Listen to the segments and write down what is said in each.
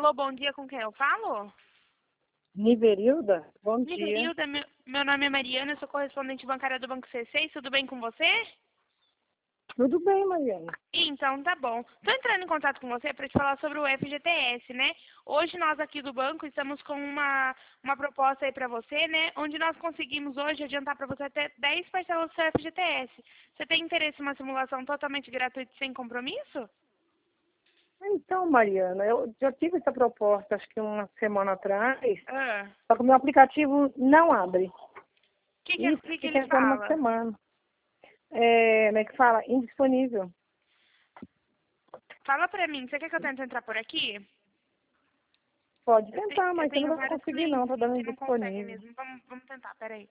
Alô, bom dia, com quem eu falo? Niverilda, bom dia. Niverilda, meu nome é Mariana, eu sou correspondente bancária do Banco C6, tudo bem com você? Tudo bem, Mariana. Então, tá bom. Estou entrando em contato com você para te falar sobre o FGTS, né? Hoje nós aqui do banco estamos com uma proposta aí para você, né? Onde nós conseguimos hoje adiantar para você até 10 parcelas do seu FGTS. Você tem interesse em uma simulação totalmente gratuita e sem compromisso? Então, Mariana, eu já tive essa proposta acho que uma semana atrás, Ah, só que o meu aplicativo não abre. o que, Isso, que fica ele entrando uma fala? semana. Como é que fala? Indisponível. Fala para mim, você quer que eu tente entrar por aqui? Pode Eu, tentar, eu mas você não tenho vai vários conseguir não, clientes tá dando que não conseguem indisponível. mesmo. Vamos tentar, peraí.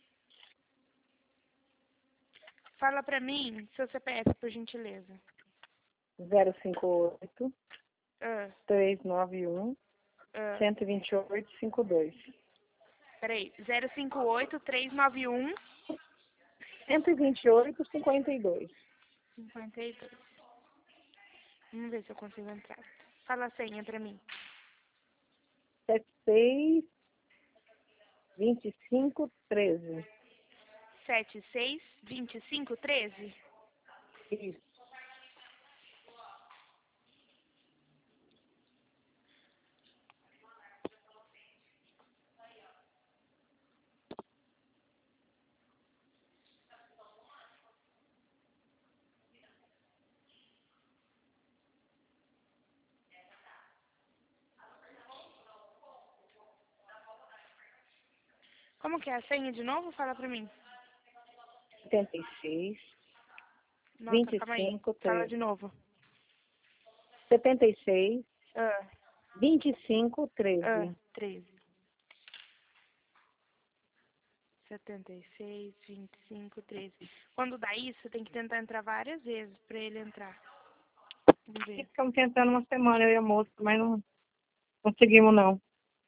Fala pra mim seu CPF, por gentileza. 058 Ah, 391 ah, 128 52. peraí. 058-391-52. 128 52. Vamos ver se eu consigo entrar. Fala a senha pra mim. 76 25 13. 76-25-13. Isso. Como que é a senha de novo? Fala pra mim. 76 Nossa, calma aí. 25 Fala 13. de novo. 76 Ah, 25 13. 13. 76-25-13. Quando dá isso, você tem que tentar entrar várias vezes pra ele entrar. Vamos ver. Ficamos tentando uma semana, eu e a moça, mas não conseguimos não.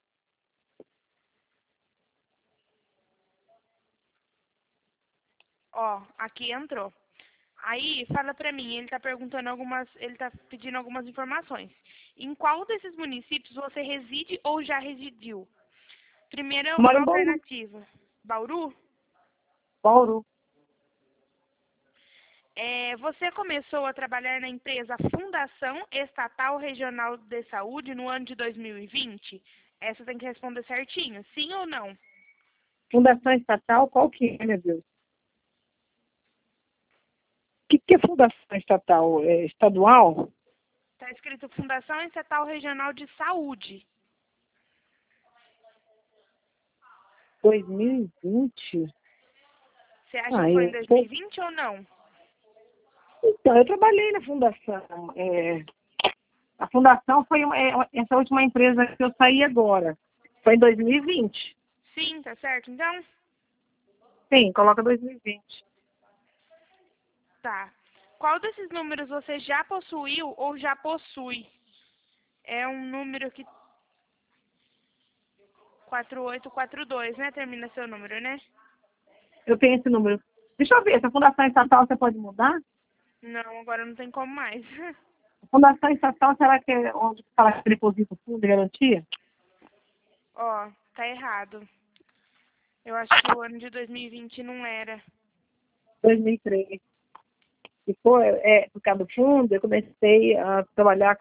Ó, aqui entrou. Aí, fala pra mim, ele tá pedindo algumas informações. Em qual desses municípios você reside ou já residiu? Primeira Moro em Bauru. alternativa, Bauru. Bauru. Você começou a trabalhar na empresa Fundação Estatal Regional de Saúde no ano de 2020? Essa tem que responder certinho, sim ou não? Fundação estatal, qual que é, meu Deus? O que é fundação estatal? É estadual? Tá escrito Fundação Estatal Regional de Saúde. 2020? Você acha Ah, que foi em 2020 ou não? Então, eu trabalhei na fundação. A fundação foi essa última empresa que eu saí agora. Foi em 2020. Sim, tá certo, então? Sim, coloca 2020. Tá. Qual desses números você já possuiu ou já possui? É um número que 4842, né? Termina seu número, né? Eu tenho esse número. Deixa eu ver, essa fundação estatal você pode mudar? Não, agora não tem como mais. Fundação estatal, será que é onde fala que deposita o fundo de garantia? Ó, tá errado. Eu acho que o ano de 2020 não era. 2003. E foi, por causa do fundo, eu comecei a trabalhar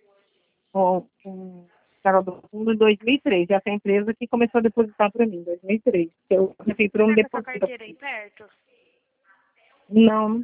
com cara do fundo em 2003. Essa é a empresa que começou a depositar para mim, em 2003. A prefeitura Você não tá com a sua deposita. carteira aí perto? Não.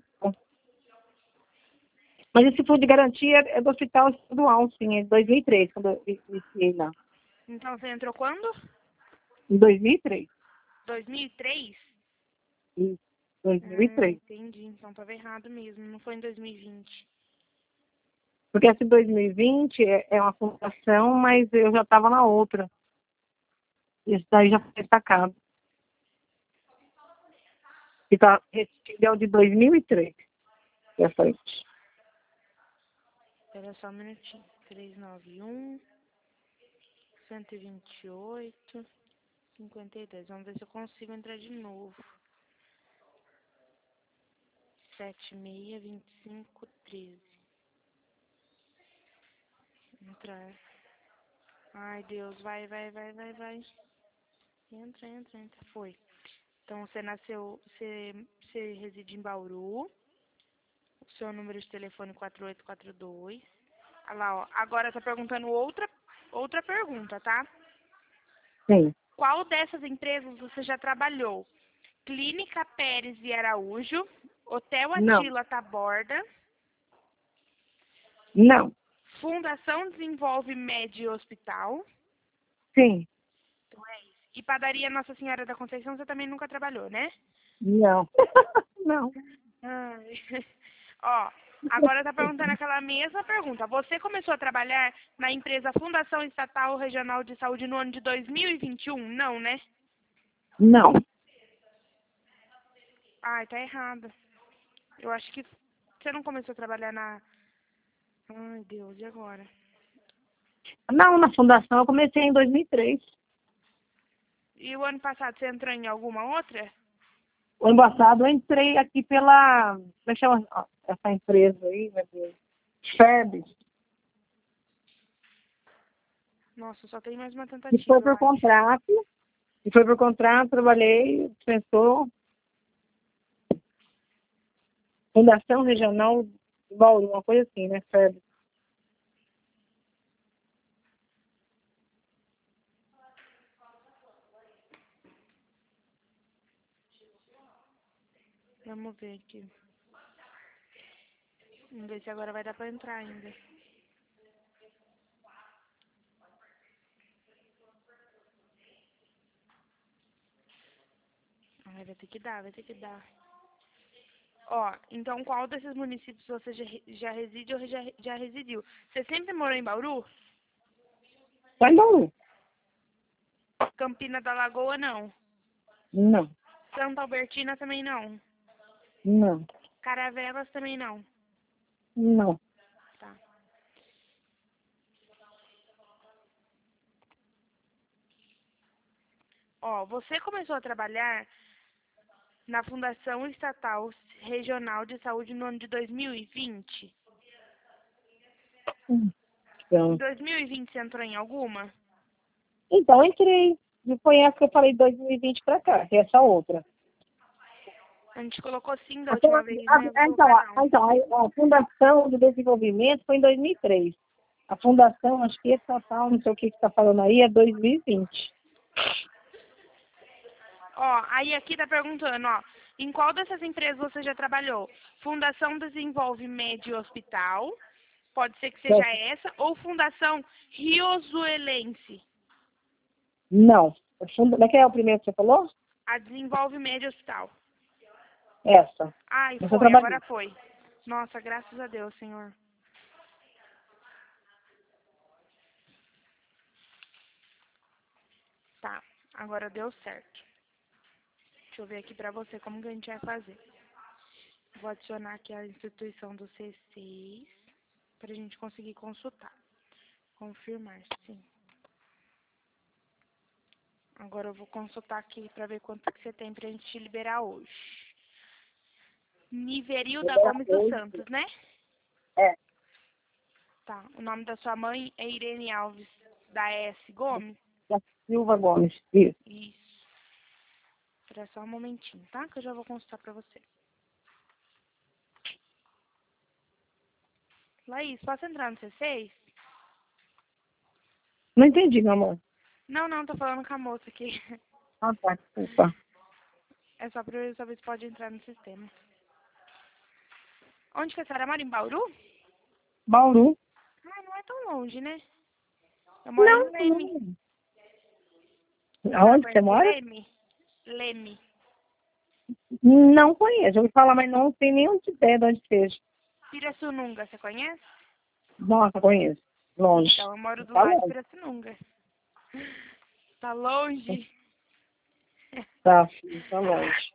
Mas esse fundo de garantia é do hospital estadual, sim, é de 2003, quando eu iniciei lá. Então você entrou quando? Em 2003. 2003? Isso, 2003. Entendi. Então tava errado mesmo. Não foi em 2020. Porque essa de 2020 é uma fundação, mas eu já estava na outra. Isso daí já foi destacado. Que tá, esse é o de 2003. Essa aí. Espera só um minutinho. 391, 128, 52. Vamos ver se eu consigo entrar de novo. 762513. Entrar. Ai, Deus, vai. Entra. Foi. Então, você reside em Bauru. O seu número de telefone 4842. Olha lá, ó. Agora tá perguntando outra pergunta, tá? Sim. Qual dessas empresas você já trabalhou? Clínica Pérez e Araújo, Hotel Não. Atila Taborda, Não. Fundação Desenvolve Médio Hospital. Sim. Então é isso. E Padaria Nossa Senhora da Conceição você também nunca trabalhou, né? Não. Não. Ai. Ó, agora tá perguntando aquela mesma pergunta. Você começou a trabalhar na empresa Fundação Estatal Regional de Saúde no ano de 2021? Não, né? Não. Ai, tá errado. Eu acho que você não começou a trabalhar na... Ai, Deus, e agora? Não, na fundação eu comecei em 2003. E o ano passado você entrou em alguma outra? O ano passado eu entrei aqui pela... Como é que chama essa empresa aí, meu Deus? Ferbes. Nossa, só tem mais uma E tentativa, foi eu por acho. contrato. Trabalhei, pensou, Fundação Regional de Bauru, uma coisa assim, né, Ferbes. Vamos ver aqui. Vamos ver se agora vai dar pra entrar ainda. Ai, vai ter que dar. Ó, então qual desses municípios você já reside ou já residiu? Você sempre morou em Bauru? Só em Bauru? Campina da Lagoa, não. Não, Santa Albertina também não. não, Caravelas também não. não. Tá. Ó, você começou a trabalhar na Fundação Estatal Regional de Saúde no ano de 2020? Em Então, 2020 você entrou em alguma? então entrei. E foi essa que eu falei de 2020 para cá, que é essa outra. A gente colocou sim da Então, última vez, né? Eu vou então, colocar não. a Fundação de Desenvolvimento foi em 2003. A Fundação, acho que estatal, não sei o que está falando aí, é 2020. Ó, aí aqui tá perguntando, ó, em qual dessas empresas você já trabalhou? Fundação Desenvolve Médio Hospital, pode ser que seja Certo? essa, ou Fundação Riozuelense, Não. Como é que é o primeiro que você falou? a Desenvolve Médio Hospital. Essa. Ai, Essa eu foi, trabalhei. agora foi. Nossa, graças a Deus, Senhor. Tá, agora deu certo. Deixa eu ver aqui pra você como que a gente vai fazer. Vou adicionar aqui a instituição do C6 pra gente conseguir consultar. Confirmar, sim. Agora eu vou consultar aqui pra ver quanto que você tem pra gente te liberar hoje. Niverilda Gomes dos Santos, né? É, Tá. O nome da sua mãe é Irene Alves da S. Gomes? da Silva Gomes. Isso. Isso. Espera só um momentinho, tá? Que eu já vou consultar pra você. Laís, posso entrar no C6? Não entendi, meu amor. Não, tô falando com a moça aqui. Ah, tá, desculpa. É só pra eu saber se pode entrar no sistema. Onde que a senhora mora? Em Bauru? Bauru? Ah, não é tão longe, né? Eu moro em Não, Leme. não. A senhora Aonde que você conhece mora? Leme? Leme. Não conheço. Eu ouvi falar, mas não tenho nenhum ideia de onde seja. Pirassununga, você conhece? Nossa, conheço. Longe. Então, eu moro do Tá lado de longe. Pirassununga. Tá longe? Tá, filho, tá longe.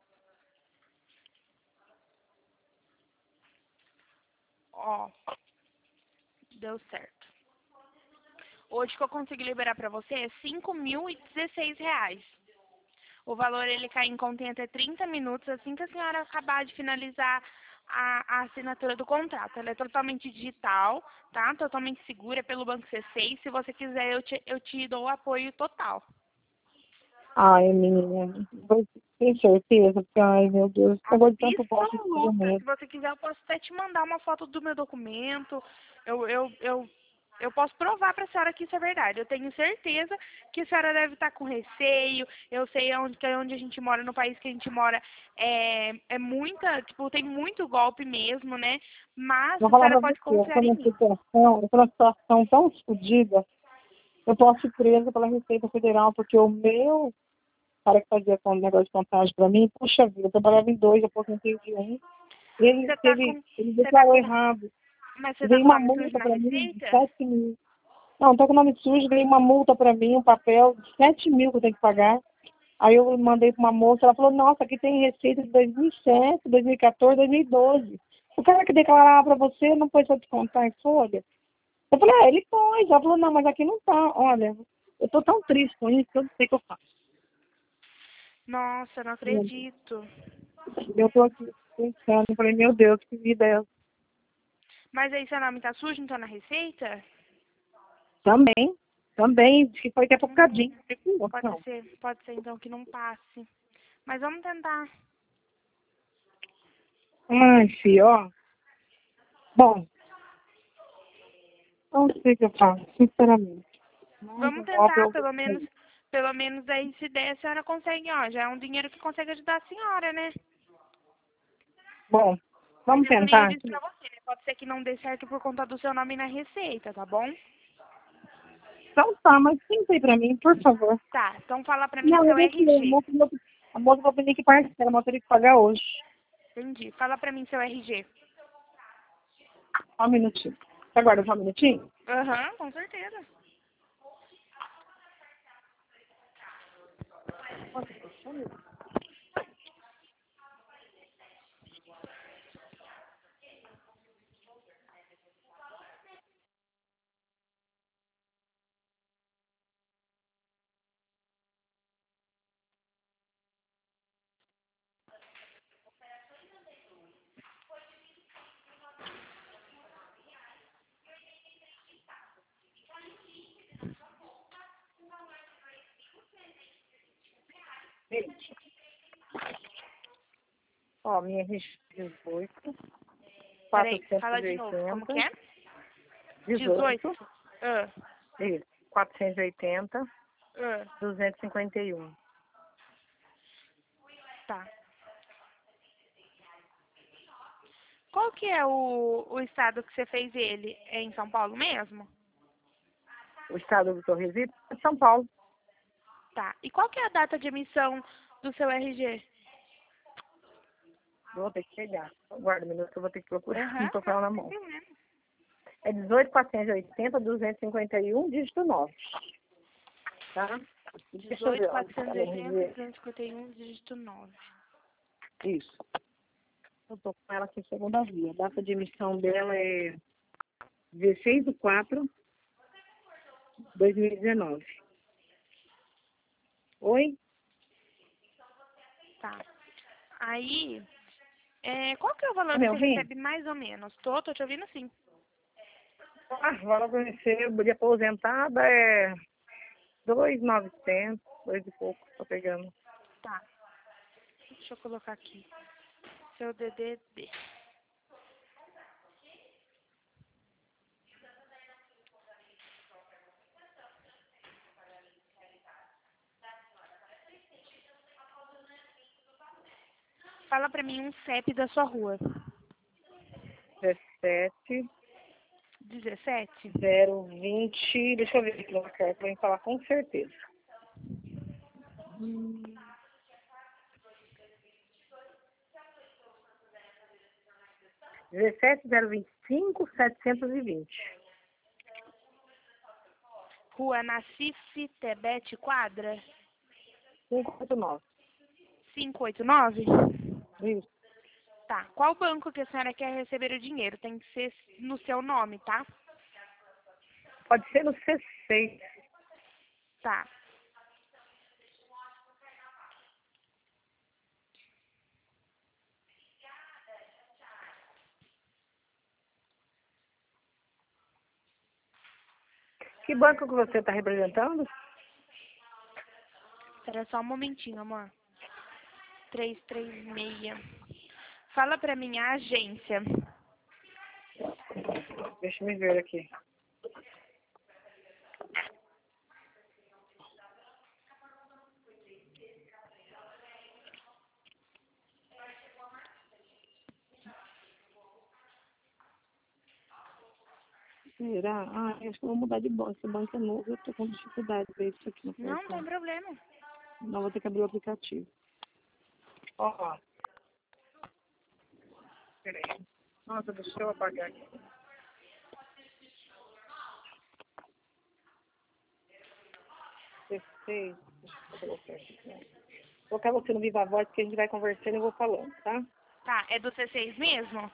Ó, deu certo. Hoje que eu consegui liberar pra você é R$ 5.016. O valor ele cai em conta em até 30 minutos. Assim que a senhora acabar de finalizar a assinatura do contrato. Ela é totalmente digital, tá? Totalmente segura pelo Banco C6. Se você quiser, eu te dou o apoio total. Ai, menina, tem certeza? Porque, ai, meu Deus, acabou de tanto posto de Absoluta. Se medo. você quiser, eu posso até te mandar uma foto do meu documento. Eu posso provar para a senhora que isso é verdade. Eu tenho certeza que a senhora deve estar com receio. Eu sei que é onde a gente mora, no país que a gente mora, é muita, tipo, tem muito golpe mesmo, né? Mas Vou a falar senhora pra pode você, eu tô confiar em mim. eu tô numa situação tão fodida, eu posso ir presa pela Receita Federal, porque o meu cara que fazia com negócio de contagem pra mim, puxa vida, eu trabalhava em dois, eu aposentei de um, e Você tá com, ele você tá declarou com, errado. mas você tá Veio com o uma nome sujo multa na pra mim de receita? 7 mil. Não, tô com o nome sujo, veio uma multa pra mim, um papel de 7 mil que eu tenho que pagar. Aí eu mandei pra uma moça, ela falou, nossa, aqui tem receita de 2007, 2014, 2012. O cara que declarava pra você não pôs só descontar em folha? Eu falei, ah, ele pôs. Ela falou, não, mas aqui não tá. Olha, eu tô tão triste com isso que eu não sei o que eu faço. Nossa, não acredito. Eu tô aqui pensando, eu falei, meu Deus, que vida é essa? Mas aí seu nome tá sujo, não tá na receita? Também, diz que foi até por Hum, cadinho. Não. pode ser então que não passe. Mas vamos tentar. Ai, filho, ó. Bom, não sei o que eu faço, sinceramente. Mas Vamos o golpe tentar, eu gostei. pelo menos aí se der, a senhora consegue, ó, já é um dinheiro que consegue ajudar a senhora, né? Bom, Mas vamos é que nem eu tentar disse aqui. pra você, né? Pode ser que não dê certo por conta do seu nome na receita, tá bom? Então tá, mas tenta aí pra mim, por favor. Tá, então fala pra mim Não, eu seu vou querer. RG. A moça vai pedir que parceira, mas eu teria que pagar hoje. Entendi. Fala pra mim seu RG. Só um minutinho. Você aguarda só um minutinho? Aham, com certeza. Ó, minha RG 18, Peraí, fala de novo. Como que 480, é? 18. 18, Ah, isso, 480, ah, 251. tá. Qual que é o estado que você fez ele? É em São Paulo mesmo? O estado do Torresito é São Paulo. Tá. E qual que é a data de emissão do seu RG? Eu vou ter que pegar. Guarda um minuto que eu vou ter que procurar. Não Aham, tô com não, ela na sem mão. problema. É 18, 480, 251, dígito 9. Tá? Deixa eu 18, ver, ó. 480, 251, dígito 9. Isso. Eu tô com ela aqui segunda via. A data de emissão dela é 16/4/2019. Oi? Tá. Aí, qual que é o Tá valor me que você ouvindo? recebe mais ou menos? Tô te ouvindo sim. Ah, o valor que eu recebo de aposentada é 2.900, dois e pouco, tô pegando. Tá. Deixa eu colocar aqui. Seu DDD. Fala pra mim um CEP da sua rua. 17, 17? 020, deixa eu ver aqui no carta pra mim falar com certeza. 17.025.720. Rua Nacife Tebete Quadra? 589. 589? Isso. Tá. Qual banco que a senhora quer receber o dinheiro? Tem que ser no seu nome, tá? Pode ser no C6. Tá. Que banco que você está representando? Espera só um momentinho, amor. 336. Fala pra mim a agência. Deixa eu ver aqui. Será? Ah, acho que eu vou mudar de banco. Esse banco é novo, eu tô com dificuldade de ver isso aqui no Não portal. tem problema. Não, vou ter que abrir o aplicativo. Ó. Peraí. Nossa, deixa eu apagar aqui. Deixa eu colocar aqui. Vou colocar você no Viva Voz, porque a gente vai conversando e eu vou falando, tá? Tá, é do C6 mesmo?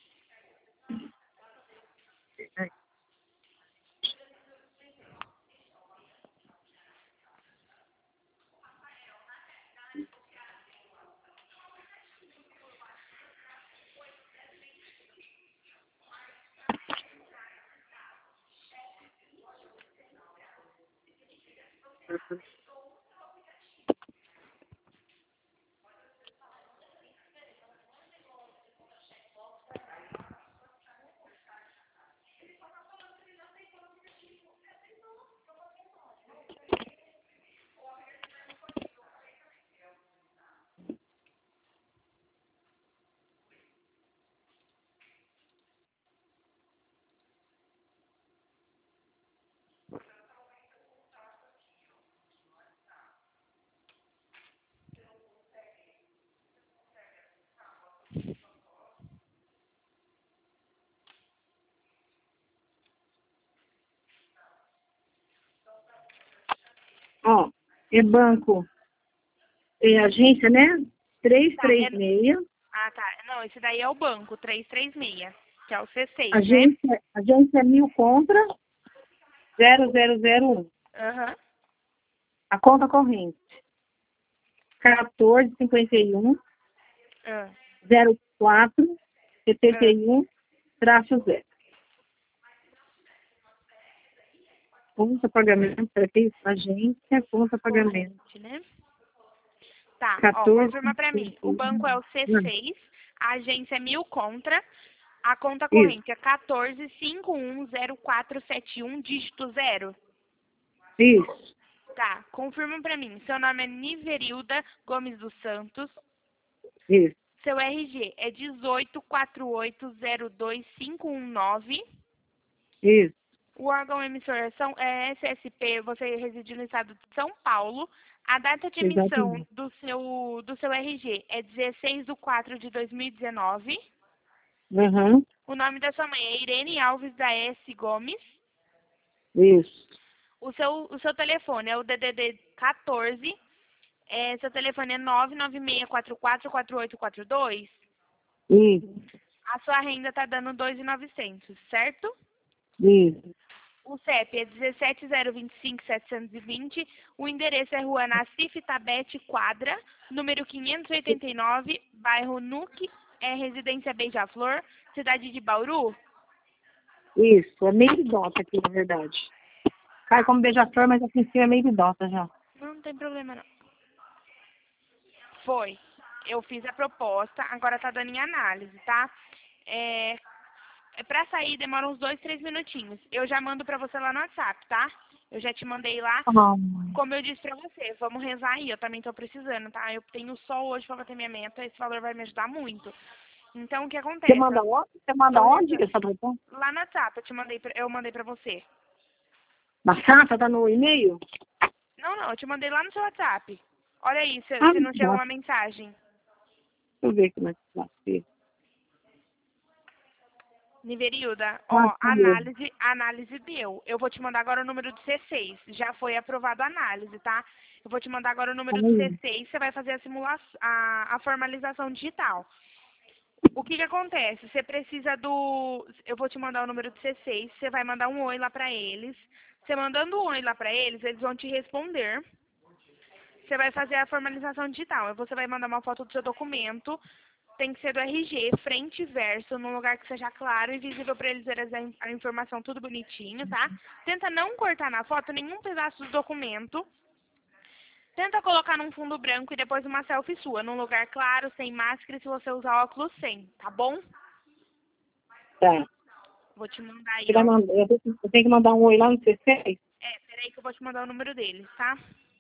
Ó, é banco, é agência, né? Tá, 336. ah, tá. Não, esse daí é o banco, 336, que é o C6, né? Agência 1000 contra 0001. Aham. A conta corrente. 1451 Ah, 04 ah. 71 0. Conta pagamento, aqui, agência, conta pagamento. Corrente, né? Tá, ó, 14. confirma pra mim. O banco é o C6, a agência é 1000 contra, a conta Isso, corrente é 14510471, dígito 0. isso, Tá, confirma pra mim. Seu nome é Niverilda Gomes dos Santos. isso, Seu RG é 184802519. isso. O órgão emissor é SSP, você reside no estado de São Paulo. A data de emissão Exatamente. do seu RG é 16/4/2019. Uhum, O nome da sua mãe é Irene Alves da S. Gomes. isso, O seu telefone é o DDD 14. Seu telefone é 996444842. isso, A sua renda está dando 2.900, certo? isso. O CEP é 17025720. O endereço é Rua Nassif Tabete Quadra, número 589, bairro Nuque, Residência Beija-Flor, cidade de Bauru. Isso, é meio idota aqui, na verdade. Cai como beija-flor, mas aqui em cima é meio idota já. Não tem problema, não. Foi. Eu fiz a proposta, agora tá dando em análise, tá? Pra sair demora uns 2, 3 minutinhos. Eu já mando pra você lá no WhatsApp, tá? Eu já te mandei lá. Ah, Como eu disse pra você, vamos rezar aí. Eu também tô precisando, tá? Eu tenho só hoje pra bater minha meta. Esse valor vai me ajudar muito. Então, o que Você acontece? manda onde? Você manda Tô onde rezando. essa proposta? Lá no WhatsApp, eu mandei pra você. Na carta, tá no e-mail? Não, eu te mandei lá no seu WhatsApp. Olha aí, Ah, se não chegou tá. uma mensagem. Deixa eu ver como é que vai ser. Niverilda, Ah, ó, tá. análise deu. Eu vou te mandar agora o número do C6. Já foi aprovado a análise, tá? Eu vou te mandar agora o número do Aí. C6, você vai fazer a simulação, a formalização digital. O que que acontece? Você precisa do... Eu vou te mandar o número do C6, você vai mandar um oi lá pra eles. Você mandando um oi lá pra eles, eles vão te responder. Você vai fazer a formalização digital. Aí você vai mandar uma foto do seu documento. Tem que ser do RG, frente e verso, num lugar que seja claro e visível para eles verem a informação tudo bonitinho, tá? Tenta não cortar na foto nenhum pedaço do documento. Tenta colocar num fundo branco e depois uma selfie sua, num lugar claro, sem máscara e se você usar óculos sem, tá bom? Tá. Vou te mandar aí, Você vai ó. mandar, eu tenho que mandar um oi lá no C6? Peraí que eu vou te mandar o número deles, tá?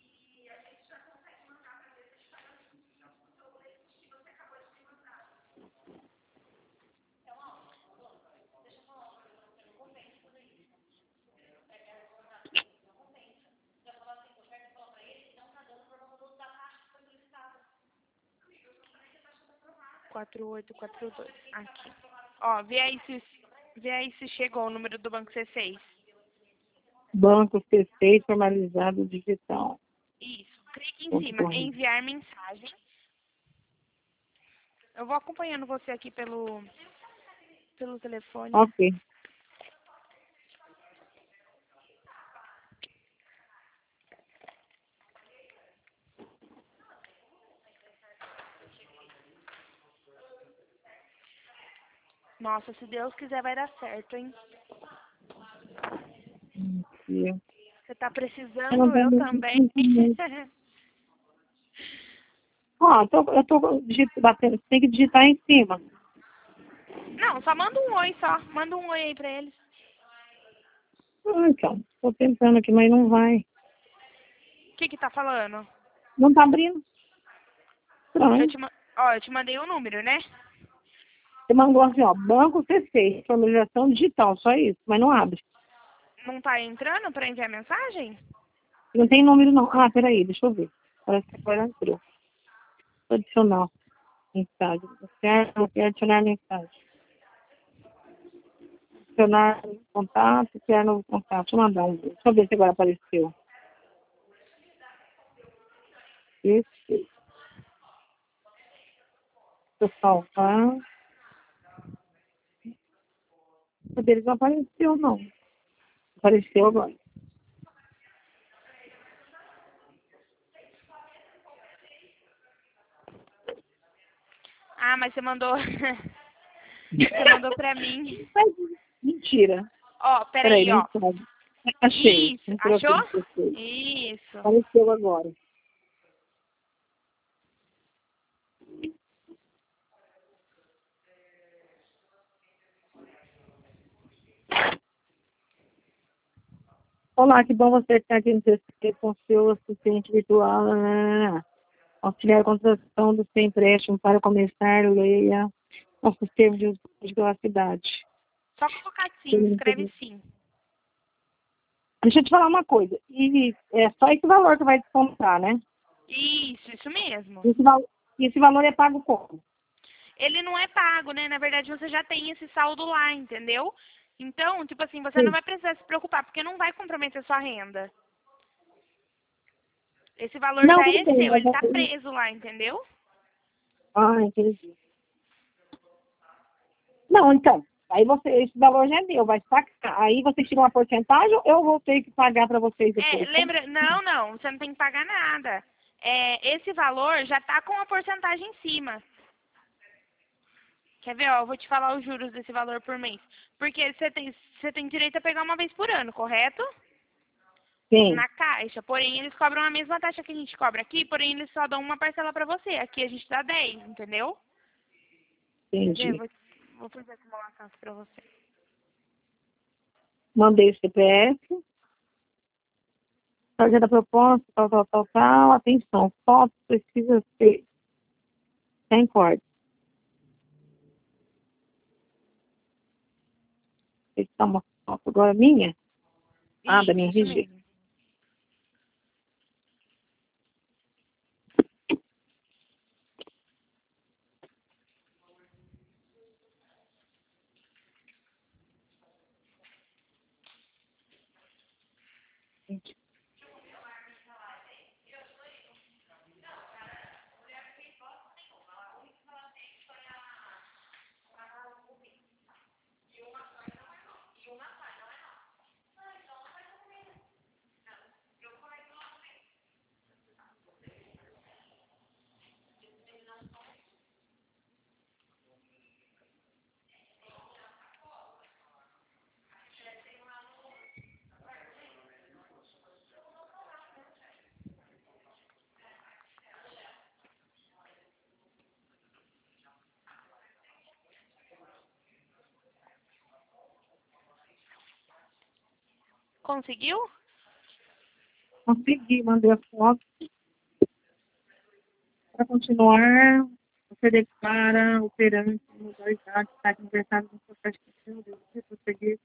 Quatro oito quatro dois. Aqui. Ó, vê aí se chegou o número do banco C6. Banco C6 formalizado digital. Isso. Clique em Ponto cima, com. enviar mensagem. Eu vou acompanhando você aqui pelo telefone. Ok. Nossa, se Deus quiser vai dar certo, hein? Eu Você tá não precisando, eu tenho também. Ó, eu tô batendo, tem que digitar em cima. Não, só manda um oi só. Manda um oi aí pra eles. Ah, então, tô tentando aqui, mas não vai. O que tá falando? Não tá abrindo. Estranho. Eu te mandei o número, né? Você mandou assim, ó, banco C6, formalização digital, só isso, mas não abre. Não tá entrando pra enviar mensagem? Não tem número não. Ah, peraí, deixa eu ver. Parece que agora entrou. Adicional. Mensagem. Eu quero adicionar mensagem. Adicionar contato, criar novo contato. Deixa eu mandar um. Deixa eu ver se agora apareceu. Esse. Deixa eu salvar. O deles não apareceu, não. Apareceu agora. Ah, mas você mandou. Você mandou pra mim. Mentira. Ó, Peraí, peraí, ó. mensagem. Achei. Isso, Entrou aqui achou? no PC. Isso. Apareceu agora. Olá, que bom você estar aqui no CC com seu assistente virtual. Auxiliar a contratação do seu empréstimo para começar, leia nossos termos de uso de privacidade. Só colocar sim, escreve sim. Deixa eu te falar uma coisa. E é só esse valor que vai descontar, né? Isso mesmo. Esse valor é pago como? Ele não é pago, né? Na verdade, você já tem esse saldo lá, entendeu? Então, tipo assim, você não Sim. vai precisar se preocupar, porque não vai comprometer sua renda. Esse valor Não, já tudo é bem. seu, Mas... ele tá preso lá, entendeu? Ah, entendi. Não, então. Aí esse valor já é meu, vai sacar. Aí você tira uma porcentagem ou eu vou ter que pagar para vocês depois? Lembra? Não, você não tem que pagar nada. Esse valor já tá com a porcentagem em cima. Quer ver, ó, eu vou te falar os juros desse valor por mês. Porque você tem direito a pegar uma vez por ano, correto? Sim, Na caixa. Porém, eles cobram a mesma taxa que a gente cobra aqui, porém eles só dão uma parcela pra você. Aqui a gente dá 10, entendeu? Quer ver? entendi. Vou fazer a simulação aqui pra você. Mandei o CPF, tarjeta da proposta, tal. Atenção, foto precisa ser sem corte. Tem que dar uma foto agora minha? Ah, da minha Isso RG. mesmo. Conseguiu? Consegui, mandei a foto. Para continuar, você declara operante modalidade está conversado com o processo de conteúdo. Se prosseguir,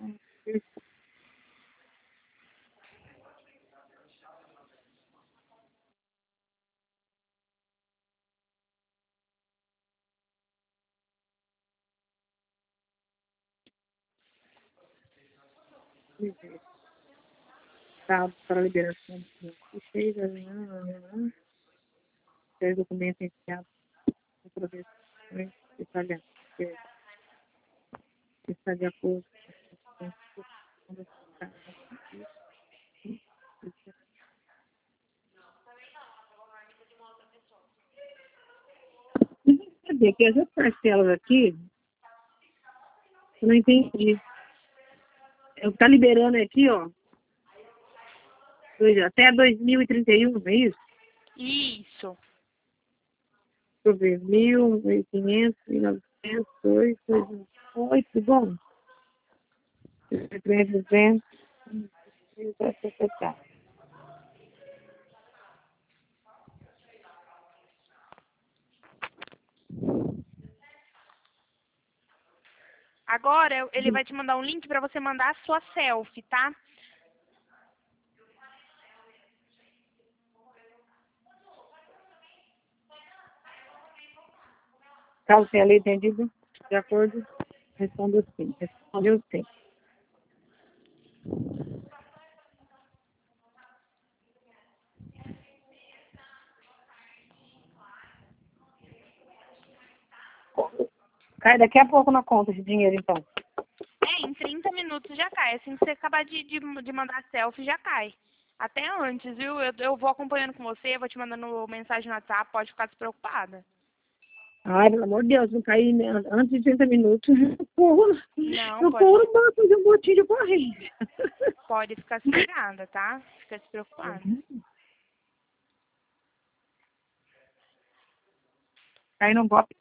tá, para liberação de fez documento enviado outra vez está de acordo com saber que as parcelas aqui, eu não entendi. Está liberando aqui, ó, até 2031, não é isso? Isso. Deixa eu ver, 1.500, 1.900, 2.8, bom. 3.200, tá. Agora ele vai te mandar um link para você mandar a sua selfie, tá? Caso tenha lei entendido, de acordo, responda sim. Respondeu sim. Cai daqui a pouco na conta esse dinheiro, então. Em 30 minutos já cai. Assim que você acabar de mandar selfie, já cai. Até antes, viu? Eu vou acompanhando com você, vou te mandando mensagem no WhatsApp, pode ficar despreocupada. Ai, pelo amor de Deus, não cair antes de 30 minutos. Porra, Não, eu pode, corro para fazer um botinho de corrente. pode ficar sossegada, tá? Fica despreocupada. Aí não bota.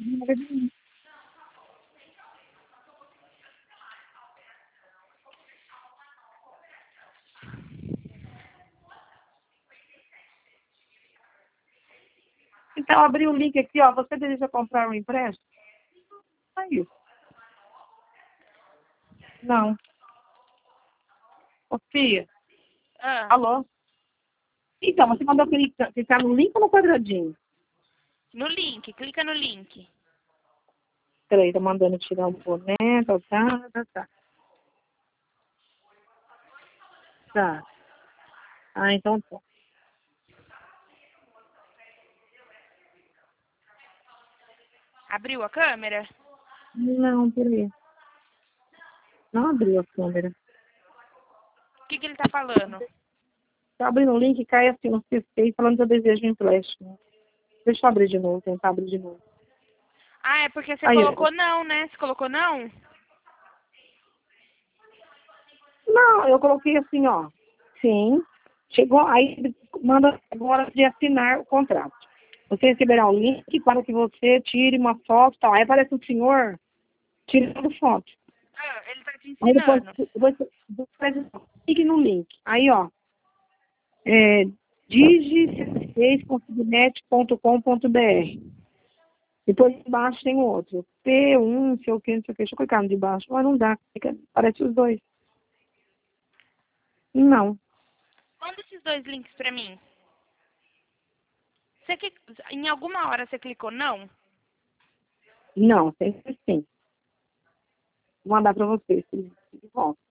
Então, abri o link aqui, ó. Você deseja comprar um empréstimo? Aí. Não. Ô, Fia. Ah, Alô? Então, você mandou clicar no link ou no quadradinho? no link, clica no link. Peraí, tá mandando tirar o boné, tá. Tá. Ah, então tá. Abriu a câmera? Não, peraí. Não abriu a câmera. O que ele tá falando? Tá abrindo o link e cai assim no CC falando que eu desejo um empréstimo. Deixa eu abrir de novo, tentar abrir de novo. Ah, é porque você Aí, colocou não, né? Você colocou não? não, eu coloquei assim, ó. Sim. Chegou, aí manda agora de assinar o contrato. Você receberá um link para que você tire uma foto e tal. Aí aparece um senhor tirando foto. Ah, ele tá te Aí depois ensinando. clique no link. Aí, ó. digi16.com.br. Depois embaixo tem o outro. P1, não sei o que, não sei o que. Deixa eu clicar no de baixo. Mas não dá. Parece os dois. Não. Manda esses dois links pra mim. Você que, em alguma hora você clicou não? Não, sempre sim. Vou mandar para vocês. Volta.